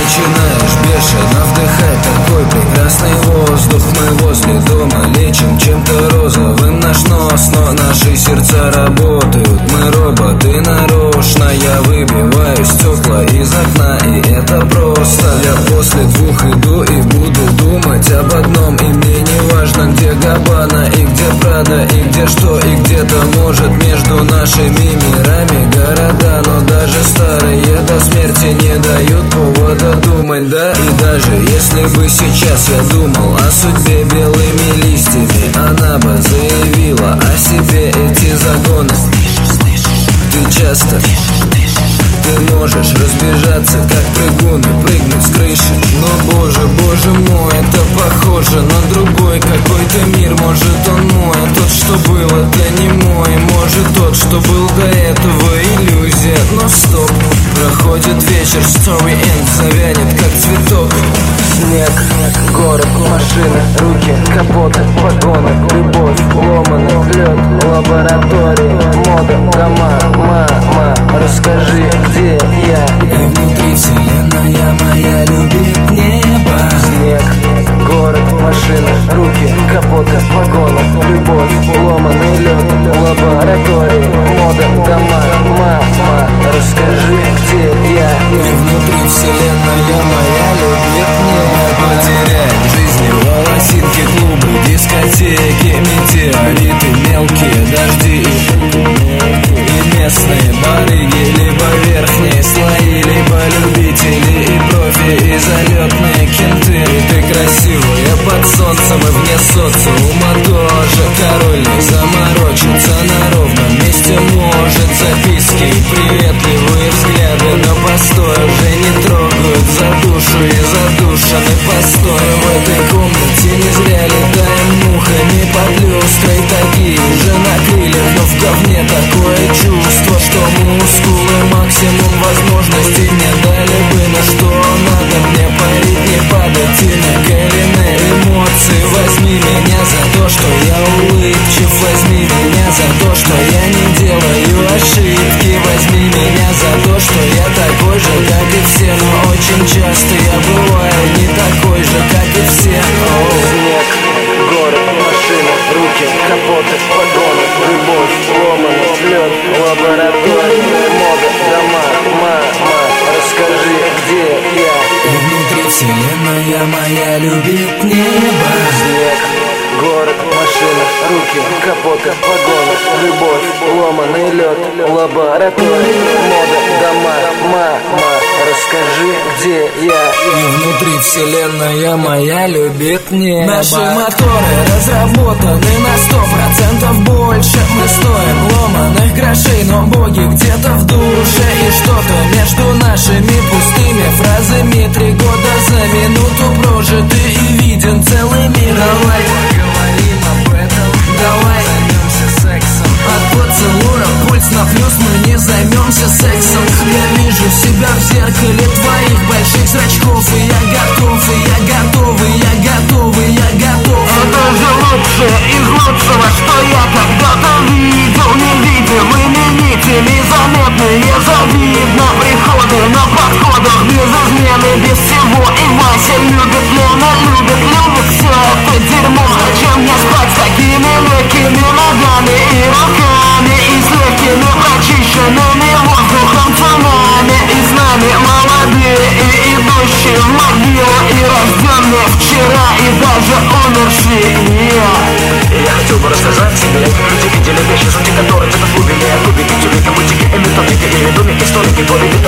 начинаешь бешено вдыхать такой прекрасный воздух. Мы возле дома лечим чем-то розовым наш нос, но наши сердца работают, мы роботы нарочно. Я выбиваю стекла из окна, и это просто. Я после двух иду и буду думать об одном, и мне не важно, где Габбана и где Прада, и где что, и где-то может между нашими мирами города. Но даже старые до смерти не дают повода думать, да. И даже если бы сейчас я думал о судьбе белыми листьями, она бы заявила о себе эти законы. Ты часто, ты можешь разбежаться, как прыгуны, прыгнуть с крыши. Но боже, боже мой, это похоже на другой какой-то мир. Может он мой, а тот, что был, это не мой. Может тот, что был до этого, иллюзия. Но стоп, проходит вечер, story end, завянет как цветок. Снег, город, машины, руки, капоты, вагоны, любовь, ломаный лед, лаборатория, мода, дома, мама, расскажи, где я? И внутри вселенная моя любит небо. Снег, город, машины, руки, капоты, вагоны, любовь, ломаный лед, лаборатория, мода, дома, мама, расскажи, где я? И внутри вселенная моя любит небо. Потеряет в жизни волосинки, клубы, дискотеки, метеориты, мелкие дожди и местные барыги, либо верхние слои, либо любители и профи, и залетные кенты. И ты красивая под солнцем и вне социума тоже. Король не заморочится на ровном месте, может. Записки и приветливые взгляды, но постой уже не трогают за душу и задушены постой. В этой комнате не зря летаем мухами под люстрой, такие же на крыльях, но в говне такое чувство, что мускулы максимум возможностей мне дали бы. Но что надо мне парить, не падать и на колено эмоции. Возьми меня за то, что я улыбчив, возьми меня за то, что я не делаю ошибки. Возьми меня за то, что я такой же, как и все, но очень часто я бываю не такой же, как и все. Снег, город, машины, руки, капоты, вагоны, любовь, ломаный лед, лаборатория, мода, дома, мама, расскажи, где я? И внутри вселенная моя любит небо. Снег, город, машины, руки, капоты, вагоны, любовь, ломаный лед, лаборатория, мода, дома, мама, расскажи, где я? И внутри вселенная моя любит небо. Наши моторы разработаны на 100% больше. Мы стоим ломаных грошей, но боги где-то в душе. И что-то между нашими пустыми фразами 3 года за минуту прожиты, и виден целый мир. Давай поговорим об этом, давай займемся сексом. От поцелуя пульс на плюс, мы не займемся сексом. Я вижу себя в зеркале твоих больших зрачков, и я готов, и я готов, и я готов, и я готов. Это же лучшее из лучшего, что я когда-то видел. Невидимыми нитями заметные, завидно приходы на подходах, без измены, без всего. И Вася любит, Лена любит все это дерьмо. Зачем мне спать с такими легкими ногами и руками, и с легкими прочищенными воздухом цунами, и с нами молодые и идущие в могилу, и рожденные вчера, и даже умершие. Я хотел бы рассказать тебе, люди видели вещи, сути которых это в глубине. Любите тюбики, мультики и методики, или домики, столики, полики,